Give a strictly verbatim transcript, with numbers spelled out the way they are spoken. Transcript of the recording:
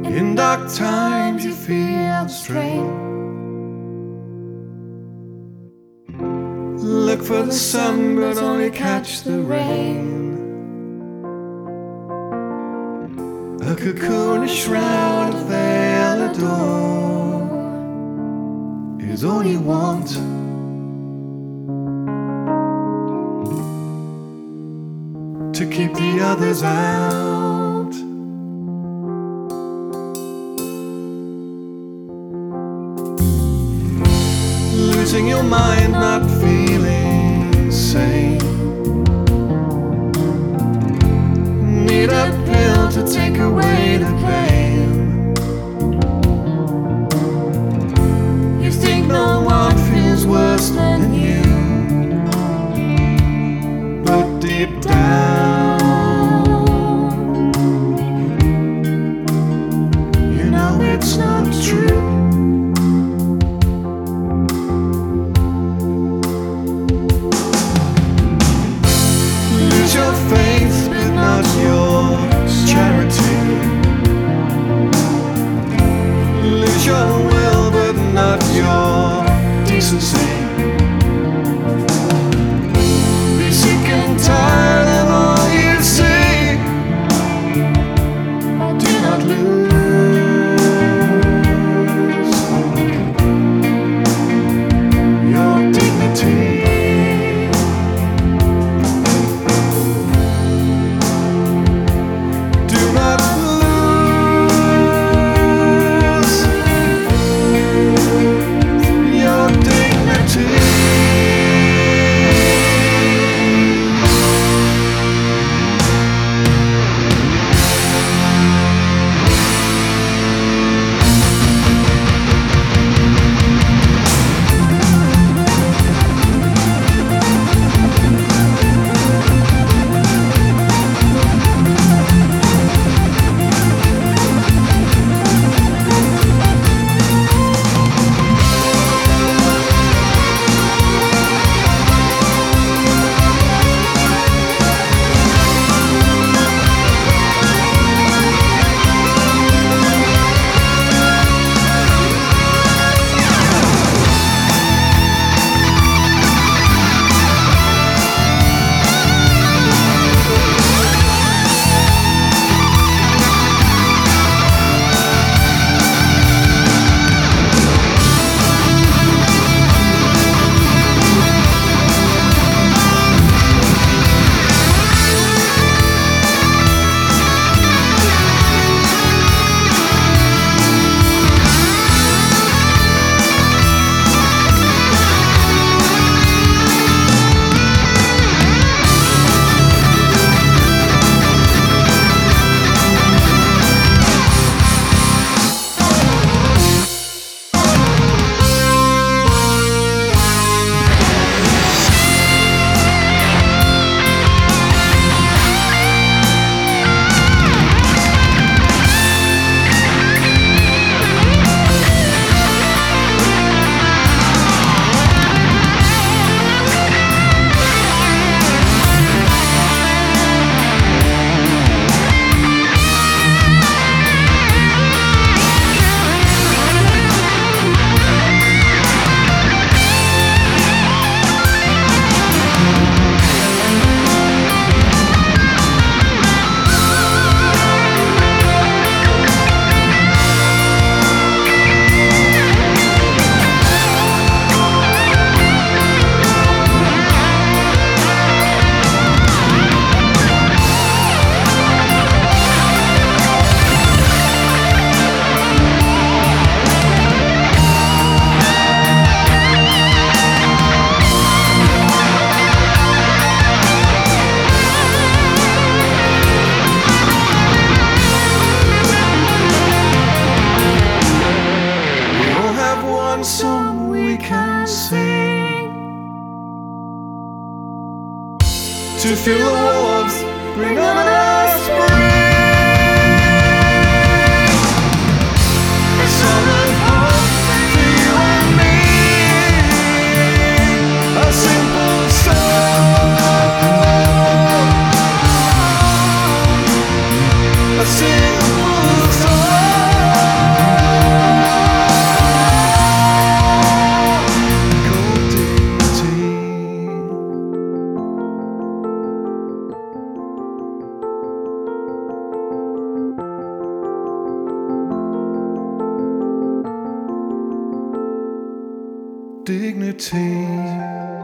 In dark times you feel the strain. Look for the sun but only catch the rain. A cocoon, a shroud, a veil, a door is all you want. To keep the others out. Losing your mind, not feeling sane. Need a pill to take away the pain. You think no one feels worse than you, but deep down you know it's not true. Lose your faith but not your charity. Lose your will but not your decency. Be sick and tired of all you see, but do not lose your dignity. To feel the warmth, bring on the spring. A song of hope for you and me. A simple song, a simple song. dignity.